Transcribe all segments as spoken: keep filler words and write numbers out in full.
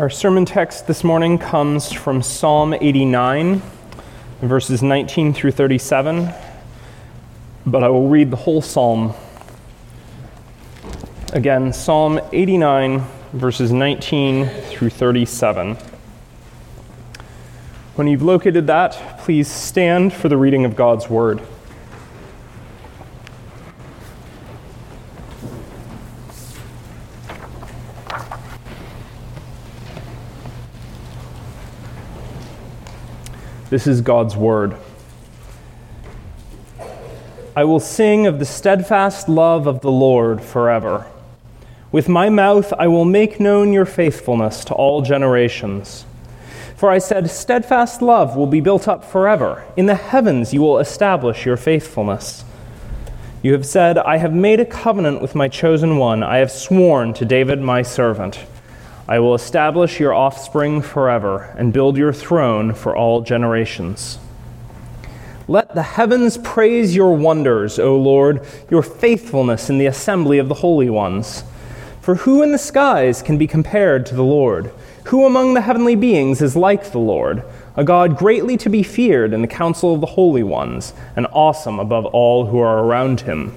Our sermon text this morning comes from Psalm eighty-nine, verses nineteen through thirty-seven, but I will read the whole psalm. Again, Psalm eighty-nine, verses nineteen through thirty-seven. When you've located that, please stand for the reading of God's word. This is God's word. I will sing of the steadfast love of the Lord forever. With my mouth I will make known your faithfulness to all generations. For I said, steadfast love will be built up forever. In the heavens you will establish your faithfulness. You have said, I have made a covenant with my chosen one. I have sworn to David my servant. I will establish your offspring forever and build your throne for all generations. Let the heavens praise your wonders, O Lord, your faithfulness in the assembly of the holy ones. For who in the skies can be compared to the Lord? Who among the heavenly beings is like the Lord, a God greatly to be feared in the council of the holy ones, and awesome above all who are around him?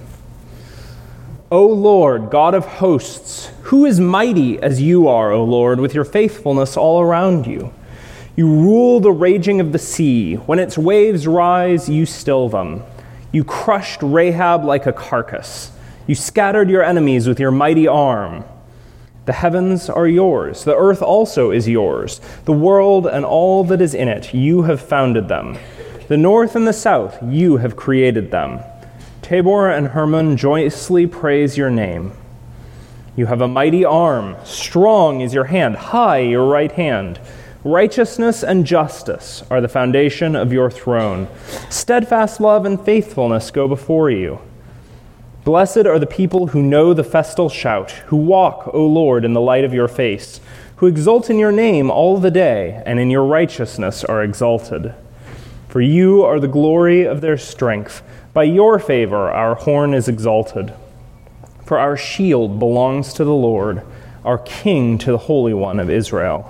O Lord, God of hosts, who is mighty as you are, O Lord, with your faithfulness all around you? You rule the raging of the sea. When its waves rise, you still them. You crushed Rahab like a carcass. You scattered your enemies with your mighty arm. The heavens are yours. The earth also is yours. The world and all that is in it, you have founded them. The north and the south, you have created them. Tabor and Hermon joyously praise your name. You have a mighty arm. Strong is your hand. High your right hand. Righteousness and justice are the foundation of your throne. Steadfast love and faithfulness go before you. Blessed are the people who know the festal shout, who walk, O Lord, in the light of your face, who exult in your name all the day, and in your righteousness are exalted. For you are the glory of their strength. By your favor our horn is exalted. For our shield belongs to the Lord, our King to the Holy One of Israel.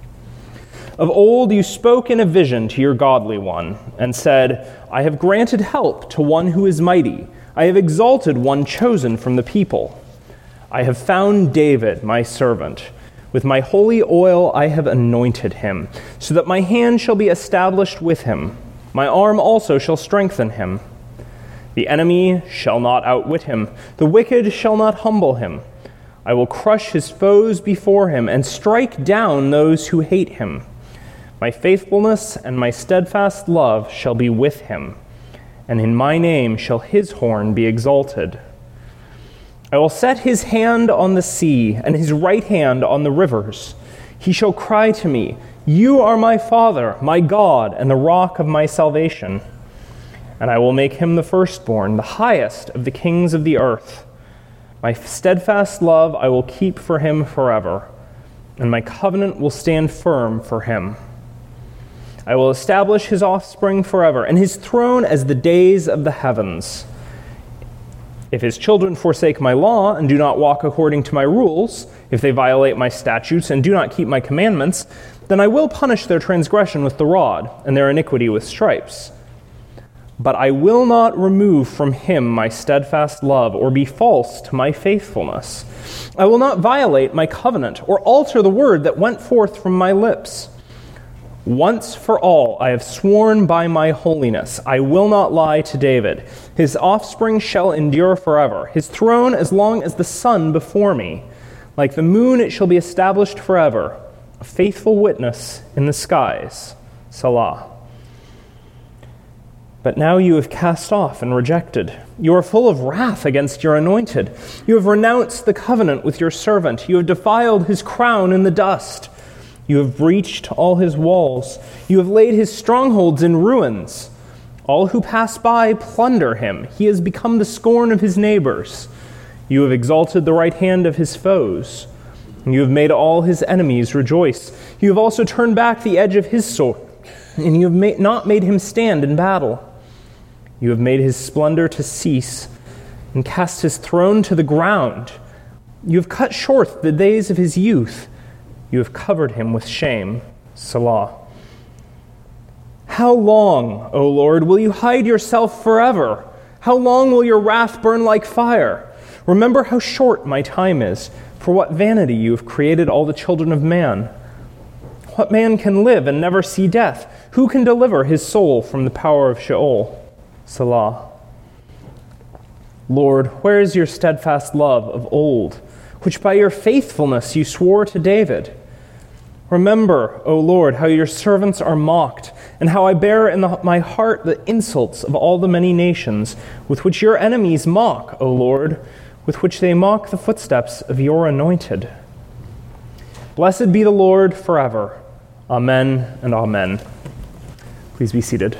Of old you spoke in a vision to your godly one, and said, I have granted help to one who is mighty. I have exalted one chosen from the people. I have found David, my servant. With my holy oil I have anointed him, so that my hand shall be established with him. My arm also shall strengthen him. The enemy shall not outwit him. The wicked shall not humble him. I will crush his foes before him and strike down those who hate him. My faithfulness and my steadfast love shall be with him, and in my name shall his horn be exalted. I will set his hand on the sea and his right hand on the rivers. He shall cry to me, You are my Father, my God, and the rock of my salvation. And I will make him the firstborn, the highest of the kings of the earth. My steadfast love I will keep for him forever, and my covenant will stand firm for him. I will establish his offspring forever, and his throne as the days of the heavens. If his children forsake my law and do not walk according to my rules, if they violate my statutes and do not keep my commandments, then I will punish their transgression with the rod, and their iniquity with stripes. But I will not remove from him my steadfast love or be false to my faithfulness. I will not violate my covenant or alter the word that went forth from my lips. Once for all I have sworn by my holiness, I will not lie to David. His offspring shall endure forever, his throne as long as the sun before me. Like the moon it shall be established forever, a faithful witness in the skies. Selah. But now you have cast off and rejected. You are full of wrath against your anointed. You have renounced the covenant with your servant. You have defiled his crown in the dust. You have breached all his walls. You have laid his strongholds in ruins. All who pass by plunder him. He has become the scorn of his neighbors. You have exalted the right hand of his foes. You have made all his enemies rejoice. You have also turned back the edge of his sword, and you have made, not made him stand in battle. You have made his splendor to cease and cast his throne to the ground. You have cut short the days of his youth. You have covered him with shame. Selah. How long, O Lord, will you hide yourself forever? How long will your wrath burn like fire? Remember how short my time is. For what vanity you have created all the children of man. What man can live and never see death? Who can deliver his soul from the power of Sheol? Selah. Lord, where is your steadfast love of old, which by your faithfulness you swore to David? Remember, O Lord, how your servants are mocked, and how I bear in the, my heart the insults of all the many nations, with which your enemies mock, O Lord, with which they mock the footsteps of your anointed. Blessed be the Lord forever. Amen and amen. Please be seated.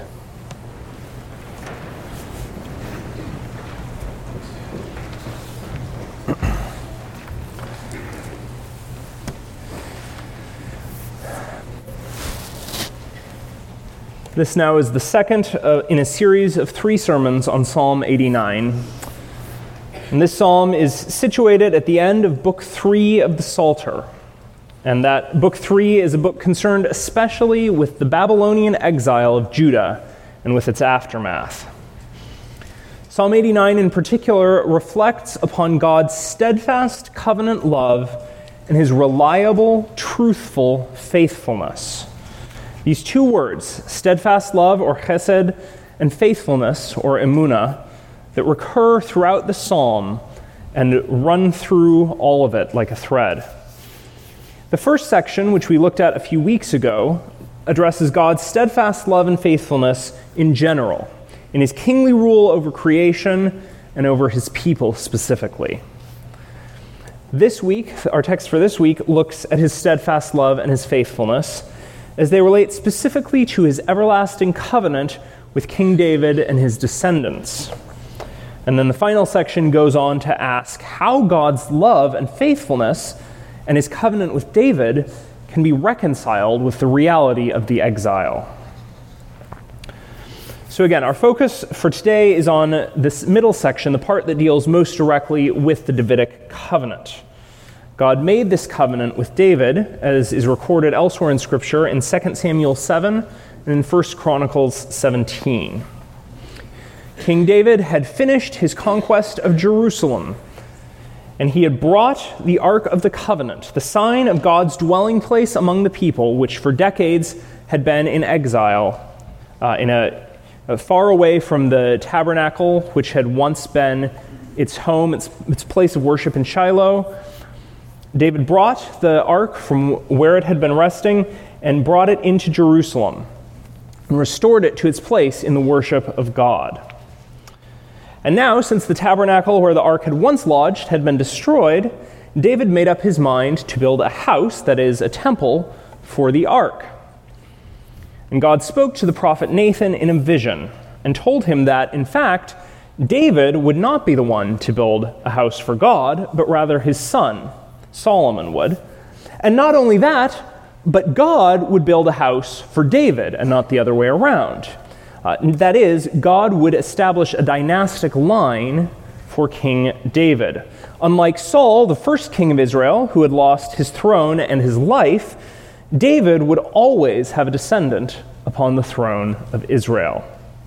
This now is the second uh, in a series of three sermons on Psalm eighty-nine. And this psalm is situated at the end of Book three of the Psalter. And that Book three is a book concerned especially with the Babylonian exile of Judah and with its aftermath. Psalm eighty-nine in particular reflects upon God's steadfast covenant love and his reliable, truthful faithfulness. These two words, steadfast love or chesed, and faithfulness or emunah, that recur throughout the psalm and run through all of it like a thread. The first section, which we looked at a few weeks ago, addresses God's steadfast love and faithfulness in general, in his kingly rule over creation and over his people specifically. This week, our text for this week looks at his steadfast love and his faithfulness as they relate specifically to his everlasting covenant with King David and his descendants. And then the final section goes on to ask how God's love and faithfulness and his covenant with David can be reconciled with the reality of the exile. So again, our focus for today is on this middle section, the part that deals most directly with the Davidic covenant. God made this covenant with David, as is recorded elsewhere in Scripture in Second Samuel seven and in First Chronicles seventeen. King David had finished his conquest of Jerusalem, and he had brought the Ark of the Covenant, the sign of God's dwelling place among the people, which for decades had been in exile, uh, in a, a far away from the tabernacle, which had once been its home, its, its place of worship in Shiloh. David brought the ark from where it had been resting and brought it into Jerusalem and restored it to its place in the worship of God. And now, since the tabernacle where the ark had once lodged had been destroyed, David made up his mind to build a house, that is, a temple, for the ark. And God spoke to the prophet Nathan in a vision and told him that, in fact, David would not be the one to build a house for God, but rather his son, Solomon would. And not only that, but God would build a house for David and not the other way around. Uh, that is, God would establish a dynastic line for King David. Unlike Saul, the first king of Israel, who had lost his throne and his life, David would always have a descendant upon the throne of Israel.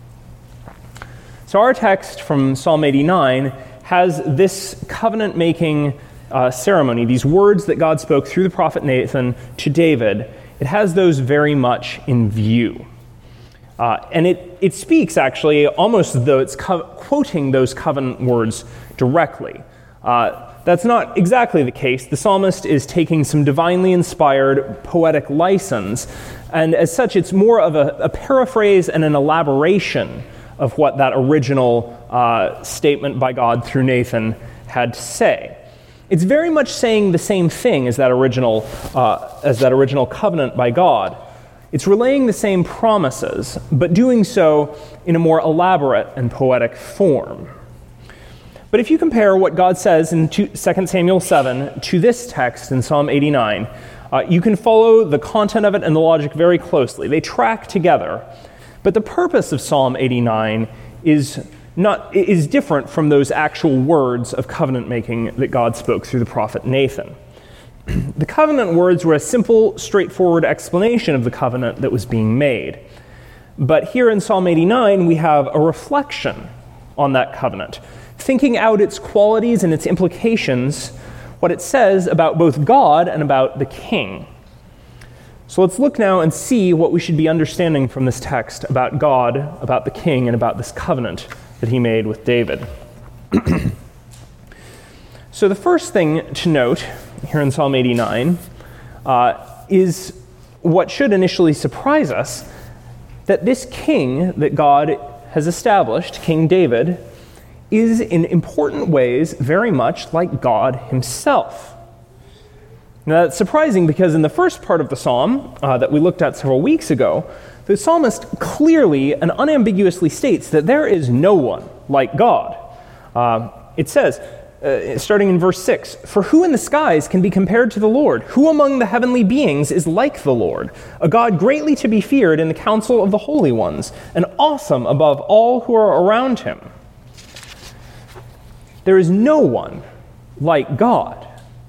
So our text from Psalm eighty-nine has this covenant-making Uh, ceremony, these words that God spoke through the prophet Nathan to David, it has those very much in view. Uh, and it, it speaks actually almost as though it's co- quoting those covenant words directly. Uh, that's not exactly the case. The psalmist is taking some divinely inspired poetic license, and as such it's more of a, a paraphrase and an elaboration of what that original uh, statement by God through Nathan had to say. It's very much saying the same thing as that original, uh, as that original covenant by God. It's relaying the same promises, but doing so in a more elaborate and poetic form. But if you compare what God says in Second Samuel seven to this text in Psalm eighty-nine, uh, you can follow the content of it and the logic very closely. They track together. But the purpose of Psalm eighty-nine is Not, is different from those actual words of covenant making that God spoke through the prophet Nathan. The covenant words were a simple, straightforward explanation of the covenant that was being made. But here in Psalm eighty-nine, we have a reflection on that covenant, thinking out its qualities and its implications, what it says about both God and about the king. So let's look now and see what we should be understanding from this text about God, about the king, and about this covenant that he made with David. So the first thing to note here in Psalm eighty-nine uh, is what should initially surprise us, that this king that God has established, King David, is in important ways very much like God himself. Now that's surprising because in the first part of the psalm uh, that we looked at several weeks ago, the psalmist clearly and unambiguously states that there is no one like God. Uh, it says, uh, starting in verse six, "For who in the skies can be compared to the Lord? Who among the heavenly beings is like the Lord? A God greatly to be feared in the council of the holy ones, and awesome above all who are around him." There is no one like God.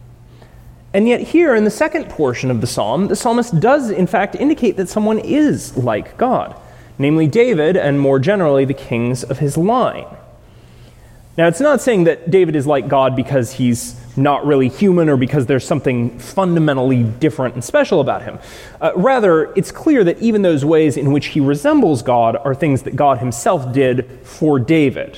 And yet here in the second portion of the psalm, the psalmist does in fact indicate that someone is like God, namely David and more generally the kings of his line. Now it's not saying that David is like God because he's not really human or because there's something fundamentally different and special about him. Uh, rather, it's clear that even those ways in which he resembles God are things that God himself did for David.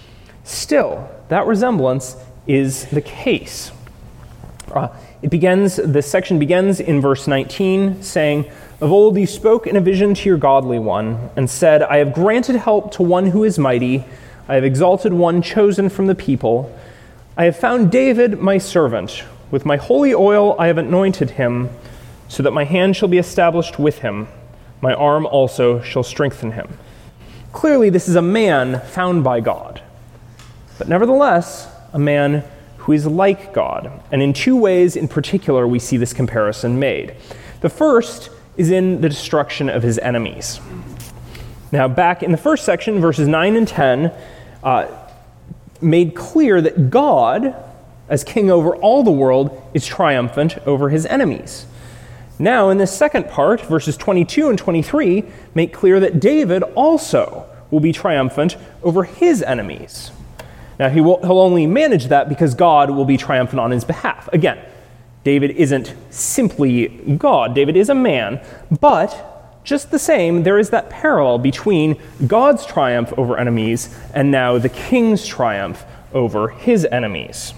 Still, that resemblance is the case. Uh, it begins, this section begins in verse nineteen, saying, "Of old you spoke in a vision to your godly one, and said, I have granted help to one who is mighty. I have exalted one chosen from the people. I have found David my servant. With my holy oil I have anointed him, so that my hand shall be established with him. My arm also shall strengthen him." Clearly, this is a man found by God, but nevertheless, a man who is like God. And in two ways in particular, we see this comparison made. The first is in the destruction of his enemies. Now, back in the first section, verses nine and ten, uh, made clear that God, as king over all the world, is triumphant over his enemies. Now, in this second part, verses twenty-two and twenty-three, make clear that David also will be triumphant over his enemies. Now, he will, he'll only manage that because God will be triumphant on his behalf. Again, David isn't simply God. David is a man, but just the same, there is that parallel between God's triumph over enemies and now the king's triumph over his enemies.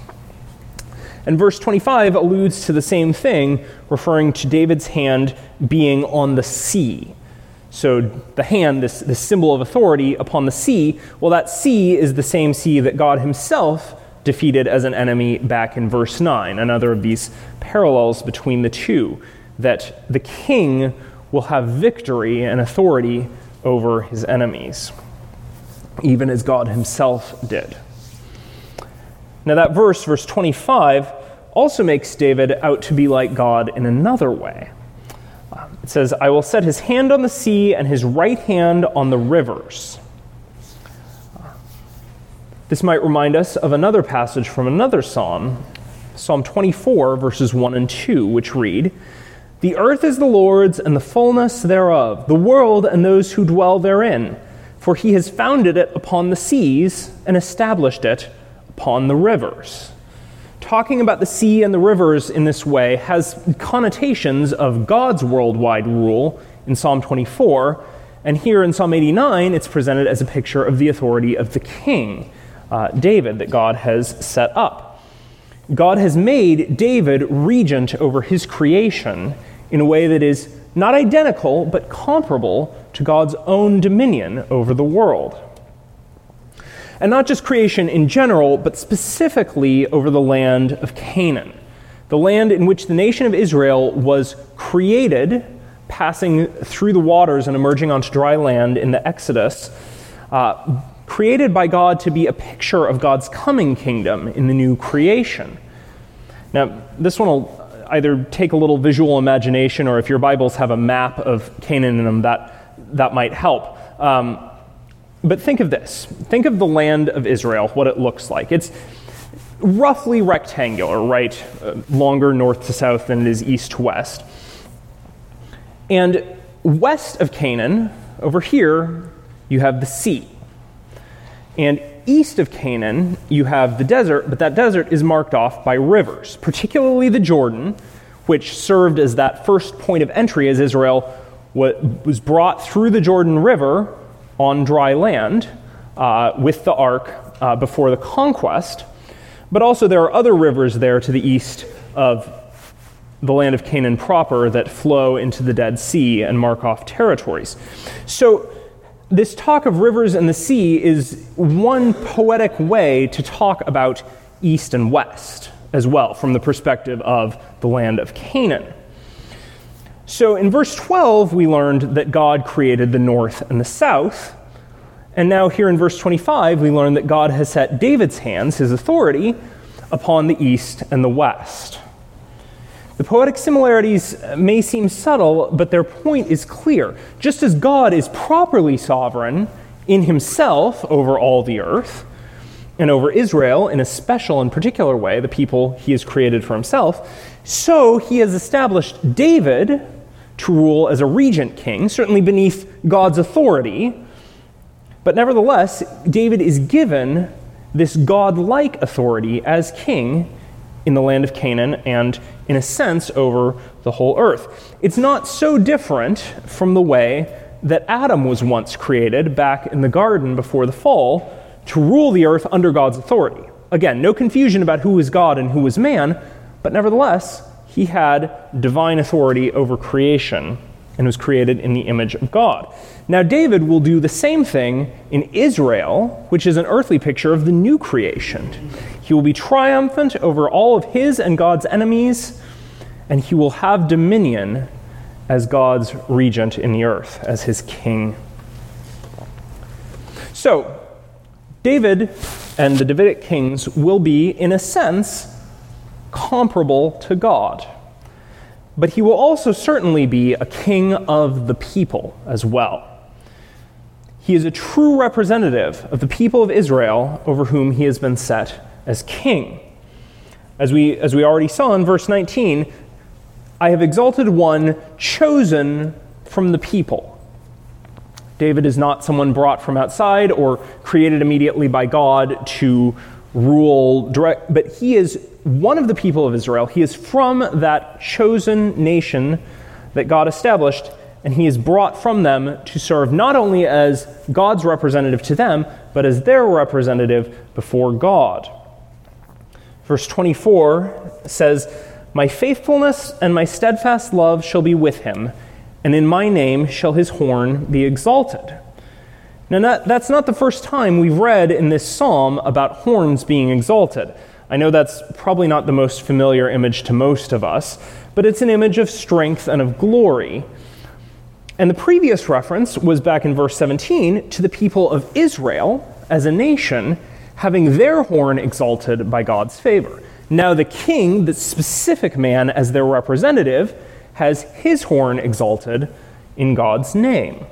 And verse twenty-five alludes to the same thing, referring to David's hand being on the sea. So the hand, this, this symbol of authority upon the sea, well, that sea is the same sea that God himself defeated as an enemy back in verse nine. Another of these parallels between the two, that the king will have victory and authority over his enemies, even as God himself did. Now that verse, verse twenty-five, also makes David out to be like God in another way. It says, "I will set his hand on the sea and his right hand on the rivers." This might remind us of another passage from another psalm, Psalm twenty-four, verses one and two, which read, "The earth is the Lord's and the fullness thereof, the world and those who dwell therein. For he has founded it upon the seas and established it upon the rivers." Talking about the sea and the rivers in this way has connotations of God's worldwide rule in Psalm twenty-four, and here in Psalm eighty-nine, it's presented as a picture of the authority of the king, uh, David, that God has set up. God has made David regent over his creation in a way that is not identical, but comparable to God's own dominion over the world. And not just creation in general, but specifically over the land of Canaan, the land in which the nation of Israel was created, passing through the waters and emerging onto dry land in the Exodus, uh, created by God to be a picture of God's coming kingdom in the new creation. Now, this one will either take a little visual imagination, or if your Bibles have a map of Canaan in them, that, that might help. Um, But think of this. Think of the land of Israel, what it looks like. It's roughly rectangular, right? Uh, longer north to south than it is east to west. And west of Canaan, over here, you have the sea. And east of Canaan, you have the desert, but that desert is marked off by rivers, particularly the Jordan, which served as that first point of entry as Israel was brought through the Jordan River on dry land uh, with the ark uh, before the conquest. But also there are other rivers there to the east of the land of Canaan proper that flow into the Dead Sea and mark off territories. So this talk of rivers and the sea is one poetic way to talk about east and west as well, from the perspective of the land of Canaan. So in verse twelve, we learned that God created the north and the south. And now here in verse twenty-five, we learn that God has set David's hands, his authority, upon the east and the west. The poetic similarities may seem subtle, but their point is clear. Just as God is properly sovereign in himself over all the earth, and over Israel in a special and particular way, the people he has created for himself, so he has established David to rule as a regent king, certainly beneath God's authority. But nevertheless, David is given this God-like authority as king in the land of Canaan and, in a sense, over the whole earth. It's not so different from the way that Adam was once created back in the garden before the fall to rule the earth under God's authority. Again, no confusion about who was God and who was man, but nevertheless, he had divine authority over creation and was created in the image of God. Now, David will do the same thing in Israel, which is an earthly picture of the new creation. He will be triumphant over all of his and God's enemies, and he will have dominion as God's regent in the earth, as his king. So, David and the Davidic kings will be, in a sense, comparable to God. But he will also certainly be a king of the people as well. He is a true representative of the people of Israel over whom he has been set as king. As we, as we already saw in verse nineteen, I have exalted one chosen from the people. David is not someone brought from outside or created immediately by God to rule direct, but he is one of the people of Israel. He is from that chosen nation that God established, and he is brought from them to serve not only as God's representative to them, but as their representative before God. Verse twenty-four says, "My faithfulness and my steadfast love shall be with him, and in my name shall his horn be exalted." Now, that, that's not the first time we've read in this psalm about horns being exalted. I know that's probably not the most familiar image to most of us, but it's an image of strength and of glory. And the previous reference was back in verse seventeen to the people of Israel as a nation having their horn exalted by God's favor. Now the king, the specific man as their representative, has his horn exalted in God's name.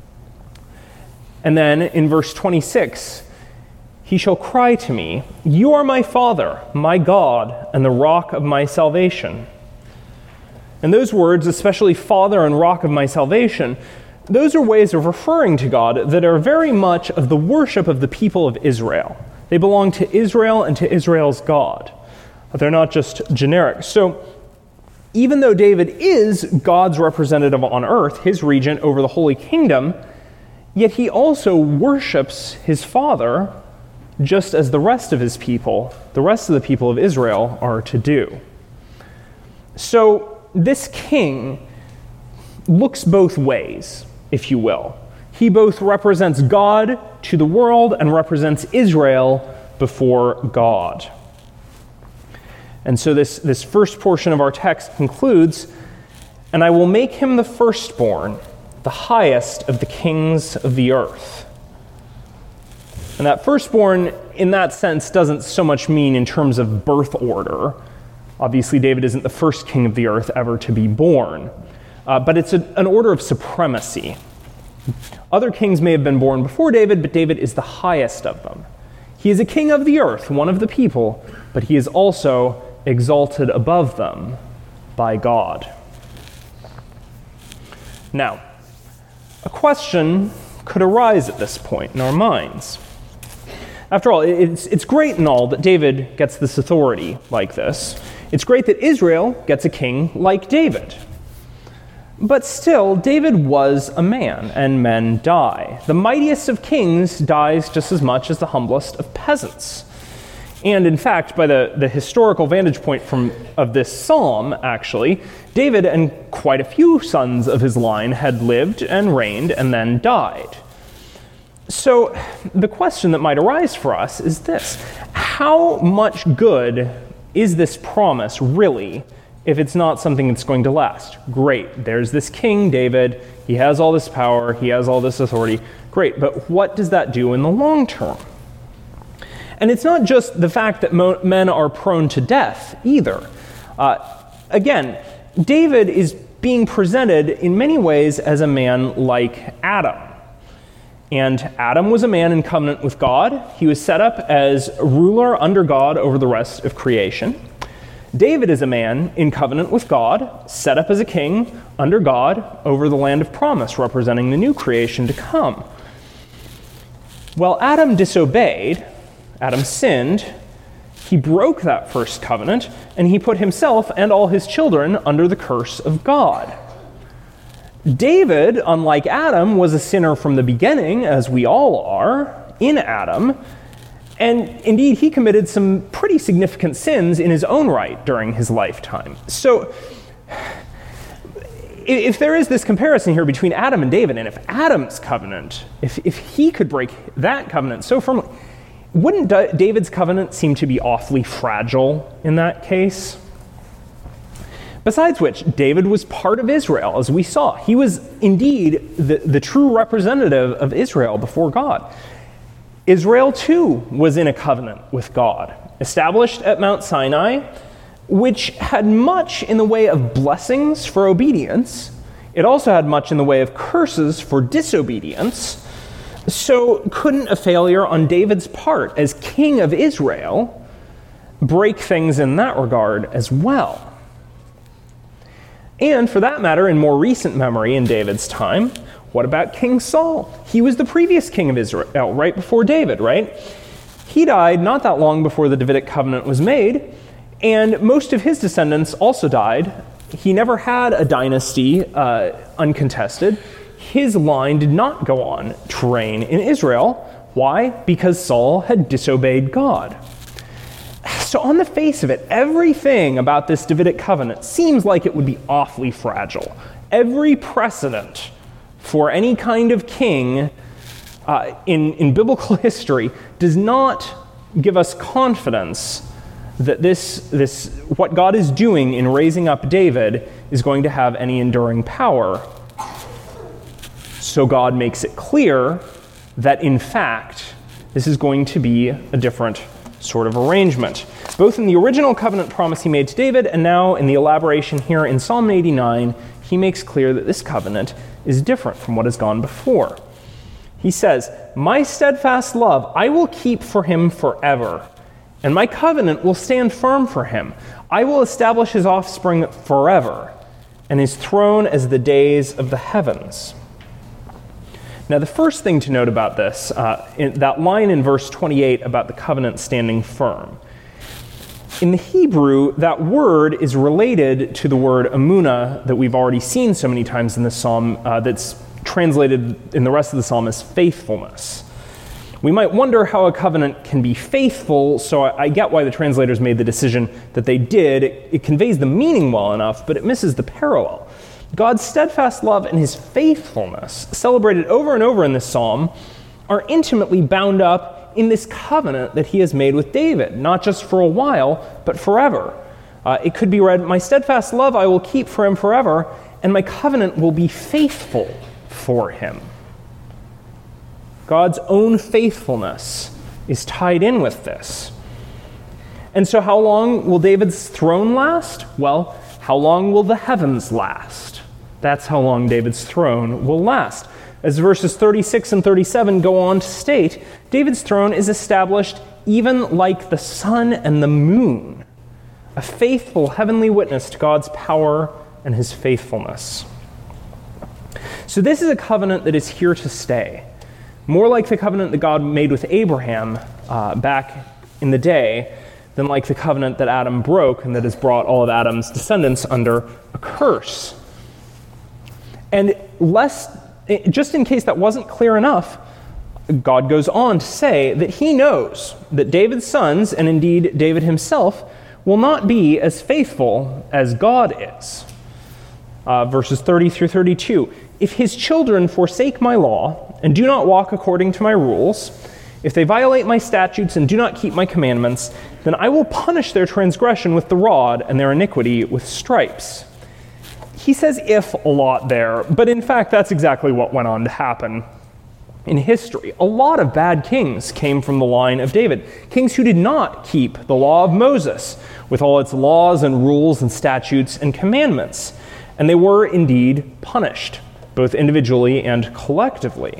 And then in verse twenty-six, he shall cry to me, "You are my Father, my God, and the rock of my salvation." And those words, especially Father and rock of my salvation, those are ways of referring to God that are very much of the worship of the people of Israel. They belong to Israel and to Israel's God. They're not just generic. So even though David is God's representative on earth, his regent over the Holy Kingdom, yet he also worships his Father just as the rest of his people, the rest of the people of Israel, are to do. So this king looks both ways, if you will. He both represents God to the world and represents Israel before God. And so this, this first portion of our text concludes, "And I will make him the firstborn, the highest of the kings of the earth." And that firstborn, in that sense, doesn't so much mean in terms of birth order. Obviously, David isn't the first king of the earth ever to be born. Uh, but it's a, an order of supremacy. Other kings may have been born before David, but David is the highest of them. He is a king of the earth, one of the people, but he is also exalted above them by God. Now, a question could arise at this point in our minds. After all, it's, it's great and all that David gets this authority like this. It's great that Israel gets a king like David. But still, David was a man, and men die. The mightiest of kings dies just as much as the humblest of peasants. And in fact, by the, the historical vantage point from of this psalm, actually, David and quite a few sons of his line had lived and reigned and then died. So the question that might arise for us is this: how much good is this promise really if it's not something that's going to last? Great, there's this king, David, he has all this power, he has all this authority, great, but what does that do in the long term? And it's not just the fact that mo- men are prone to death either. Uh, again, David is being presented in many ways as a man like Adam. And Adam was a man in covenant with God. He was set up as a ruler under God over the rest of creation. David is a man in covenant with God, set up as a king under God over the land of promise, representing the new creation to come. Well, Adam disobeyed, Adam sinned, he broke that first covenant, and he put himself and all his children under the curse of God. David, unlike Adam, was a sinner from the beginning, as we all are, in Adam, and indeed he committed some pretty significant sins in his own right during his lifetime. So, if there is this comparison here between Adam and David, and if Adam's covenant, if, if he could break that covenant so firmly, wouldn't David's covenant seem to be awfully fragile in that case? Besides which, David was part of Israel, as we saw. He was indeed the, the true representative of Israel before God. Israel, too, was in a covenant with God, established at Mount Sinai, which had much in the way of blessings for obedience. It also had much in the way of curses for disobedience. So couldn't a failure on David's part as king of Israel break things in that regard as well? And for that matter, in more recent memory in David's time, what about King Saul? He was the previous king of Israel, right before David, right? He died not that long before the Davidic covenant was made, and most of his descendants also died. He never had a dynasty uh, uncontested. His line did not go on to reign in Israel. Why? Because Saul had disobeyed God. So on the face of it, everything about this Davidic covenant seems like it would be awfully fragile. Every precedent for any kind of king uh, in, in biblical history does not give us confidence that this, this, what God is doing in raising up David is going to have any enduring power. So God makes it clear that, in fact, this is going to be a different sort of arrangement, both in the original covenant promise he made to David and now in the elaboration here in Psalm eighty-nine, he makes clear that this covenant is different from what has gone before. He says, "My steadfast love I will keep for him forever, and my covenant will stand firm for him. I will establish his offspring forever, and his throne as the days of the heavens." Now, the first thing to note about this, uh, in that line in verse twenty-eight about the covenant standing firm. In the Hebrew, that word is related to the word emunah that we've already seen so many times in this psalm, uh, that's translated in the rest of the psalm as faithfulness. We might wonder how a covenant can be faithful, so I, I get why the translators made the decision that they did. It, it conveys the meaning well enough, but it misses the parallel. God's steadfast love and his faithfulness, celebrated over and over in this psalm, are intimately bound up in this covenant that he has made with David, not just for a while, but forever. Uh, it could be read, "My steadfast love I will keep for him forever, and my covenant will be faithful for him." God's own faithfulness is tied in with this. And so how long will David's throne last? Well, how long will the heavens last? That's how long David's throne will last. As verses thirty-six and thirty-seven go on to state, David's throne is established even like the sun and the moon, a faithful heavenly witness to God's power and his faithfulness. So this is a covenant that is here to stay, more like the covenant that God made with Abraham uh, back in the day than like the covenant that Adam broke and that has brought all of Adam's descendants under a curse. And less, just in case that wasn't clear enough, God goes on to say that he knows that David's sons, and indeed David himself, will not be as faithful as God is. Uh, verses thirty through thirty-two. If his children forsake my law and do not walk according to my rules, if they violate my statutes and do not keep my commandments, then I will punish their transgression with the rod and their iniquity with stripes. He says if a lot there, but in fact that's exactly what went on to happen in history. A lot of bad kings came from the line of David, kings who did not keep the law of Moses with all its laws and rules and statutes and commandments, and they were indeed punished, both individually and collectively.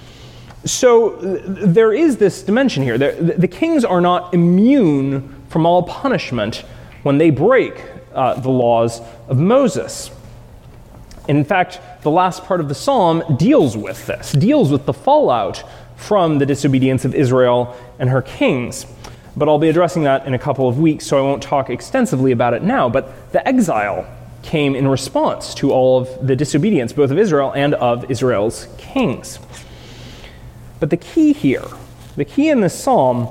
So there is this dimension here. The kings are not immune from all punishment when they break uh, the laws of Moses. In fact, the last part of the psalm deals with this, deals with the fallout from the disobedience of Israel and her kings. But I'll be addressing that in a couple of weeks, so I won't talk extensively about it now. But the exile came in response to all of the disobedience, both of Israel and of Israel's kings. But the key here, the key in this psalm,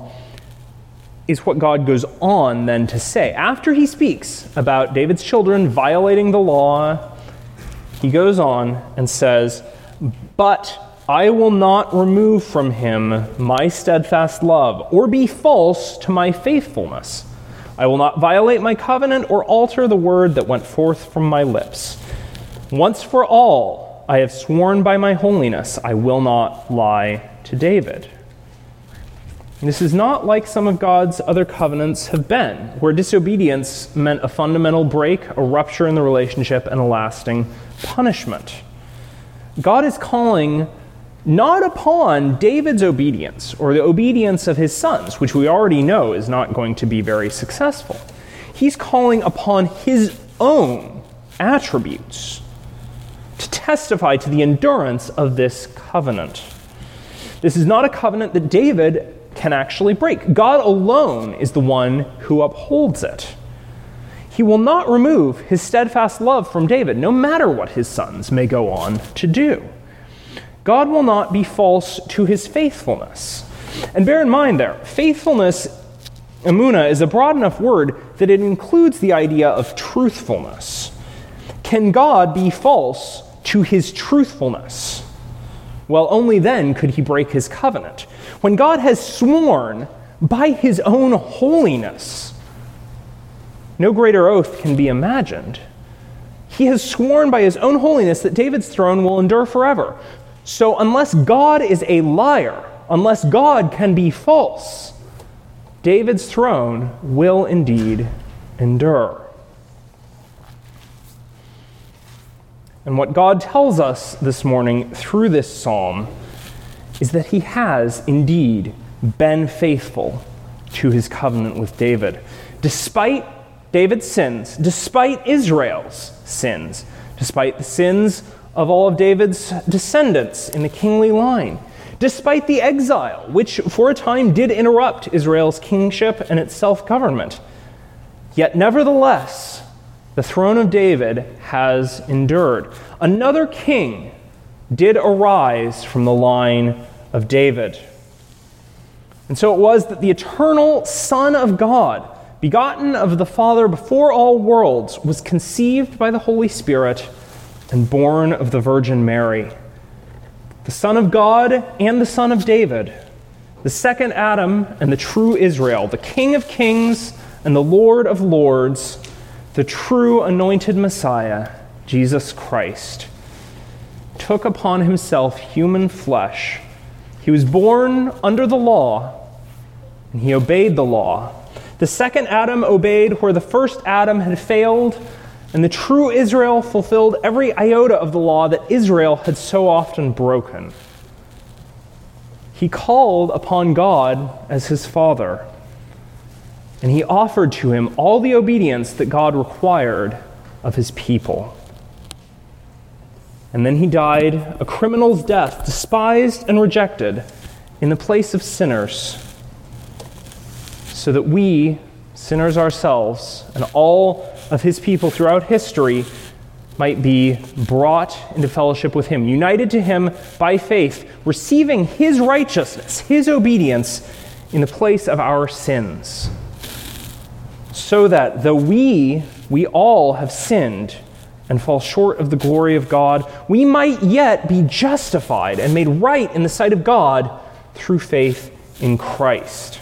is what God goes on then to say. After he speaks about David's children violating the law, he goes on and says, "But I will not remove from him my steadfast love, or be false to my faithfulness. I will not violate my covenant or alter the word that went forth from my lips. Once for all, I have sworn by my holiness, I will not lie to David." This is not like some of God's other covenants have been, where disobedience meant a fundamental break, a rupture in the relationship, and a lasting punishment. God is calling not upon David's obedience or the obedience of his sons, which we already know is not going to be very successful. He's calling upon his own attributes to testify to the endurance of this covenant. This is not a covenant that David can actually break. God alone is the one who upholds it. He will not remove his steadfast love from David, no matter what his sons may go on to do. God will not be false to his faithfulness. And bear in mind there, faithfulness, emunah, is a broad enough word that it includes the idea of truthfulness. Can God be false to his truthfulness? Well, only then could he break his covenant. When God has sworn by his own holiness, no greater oath can be imagined. He has sworn by his own holiness that David's throne will endure forever. So unless God is a liar, unless God can be false, David's throne will indeed endure. And what God tells us this morning through this psalm is that he has indeed been faithful to his covenant with David. Despite David's sins, despite Israel's sins, despite the sins of all of David's descendants in the kingly line, despite the exile, which for a time did interrupt Israel's kingship and its self-government, yet nevertheless, the throne of David has endured. Another king did arise from the line of David. And so it was that the eternal Son of God, begotten of the Father before all worlds, was conceived by the Holy Spirit and born of the Virgin Mary. The Son of God and the Son of David, the second Adam and the true Israel, the King of kings and the Lord of lords, the true anointed Messiah, Jesus Christ, took upon himself human flesh. He was born under the law, and he obeyed the law. The second Adam obeyed where the first Adam had failed, and the true Israel fulfilled every iota of the law that Israel had so often broken. he called upon God as his Father, and he offered to him all the obedience that God required of his people. And then he died a criminal's death, despised and rejected, in the place of sinners, so that we, sinners ourselves, and all of his people throughout history might be brought into fellowship with him, united to him by faith, receiving his righteousness, his obedience in the place of our sins. So that though we, we all have sinned and fall short of the glory of God, we might yet be justified and made right in the sight of God through faith in Christ.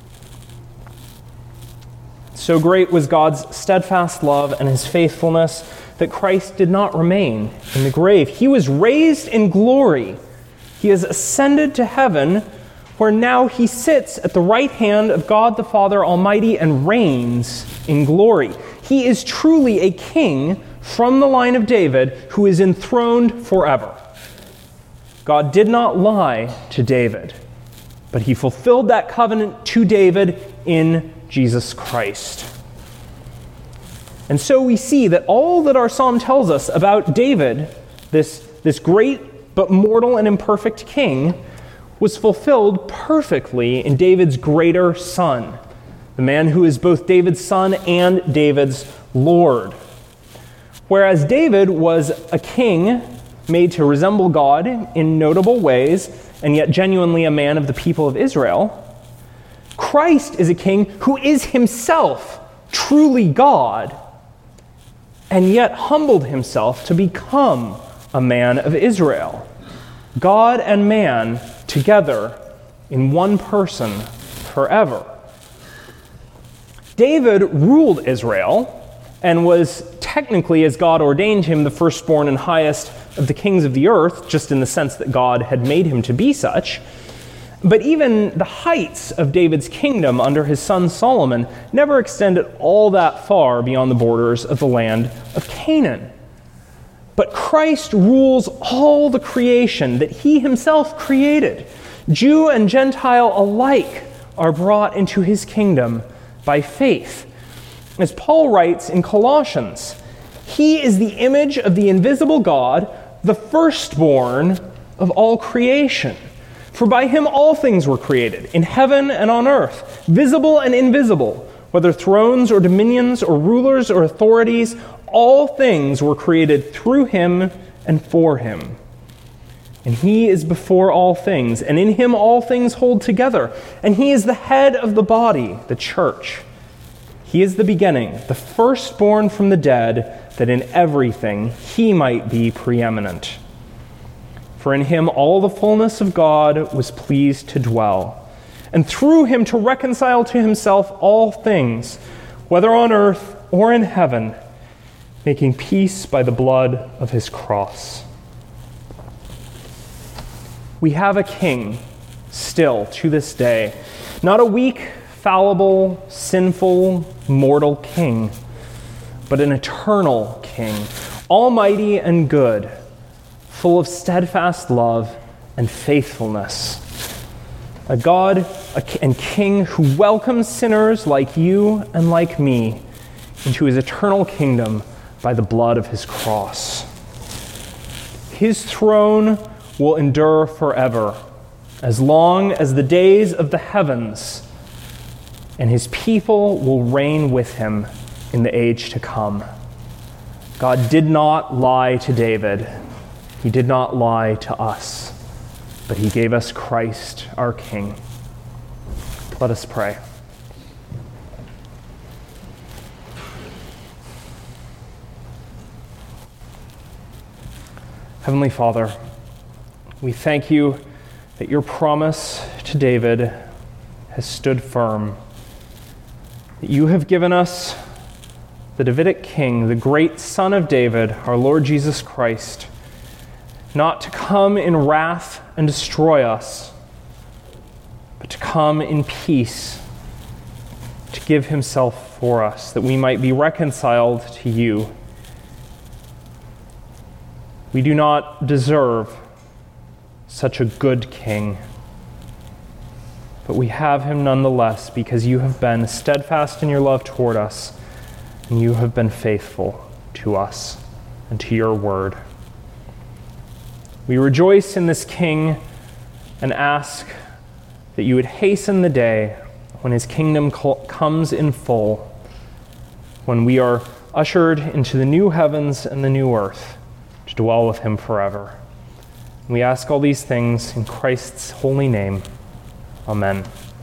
So great was God's steadfast love and his faithfulness that Christ did not remain in the grave. He was raised in glory. He has ascended to heaven, where now he sits at the right hand of God the Father Almighty and reigns in glory. He is truly a king from the line of David who is enthroned forever. God did not lie to David, but he fulfilled that covenant to David in Jesus Christ. And so we see that all that our psalm tells us about David, this, this great but mortal and imperfect king, was fulfilled perfectly in David's greater son, the man who is both David's son and David's Lord. Whereas David was a king made to resemble God in notable ways, and yet genuinely a man of the people of Israel, Christ is a king who is himself truly God, and yet humbled himself to become a man of Israel. God and man together in one person forever. David ruled Israel and was technically, as God ordained him, the firstborn and highest of the kings of the earth, just in the sense that God had made him to be such. But even the heights of David's kingdom under his son Solomon never extended all that far beyond the borders of the land of Canaan. But Christ rules all the creation that he himself created. Jew and Gentile alike are brought into his kingdom by faith. As Paul writes in Colossians, he is the image of the invisible God, the firstborn of all creation. For by him all things were created, in heaven and on earth, visible and invisible, whether thrones or dominions or rulers or authorities, all things were created through him and for him. And he is before all things, and in him all things hold together. And he is the head of the body, the church. He is the beginning, the firstborn from the dead, that in everything he might be preeminent. For in him all the fullness of God was pleased to dwell, and through him to reconcile to himself all things, whether on earth or in heaven, making peace by the blood of his cross. We have a king still to this day, not a weak, fallible, sinful, mortal king, but an eternal king, almighty and good, full of steadfast love and faithfulness. A God and King who welcomes sinners like you and like me into his eternal kingdom by the blood of his cross. His throne will endure forever, as long as the days of the heavens, and his people will reign with him in the age to come. God did not lie to David. He did not lie to us, but he gave us Christ, our King. Let us pray. Heavenly Father, we thank you that your promise to David has stood firm, that you have given us the Davidic King, the great Son of David, our Lord Jesus Christ, not to come in wrath and destroy us, but to come in peace, to give himself for us, that we might be reconciled to you. We do not deserve such a good king, but we have him nonetheless because you have been steadfast in your love toward us, and you have been faithful to us and to your word. We rejoice in this King and ask that you would hasten the day when his kingdom comes in full, when we are ushered into the new heavens and the new earth to dwell with him forever. We ask all these things in Christ's holy name. Amen.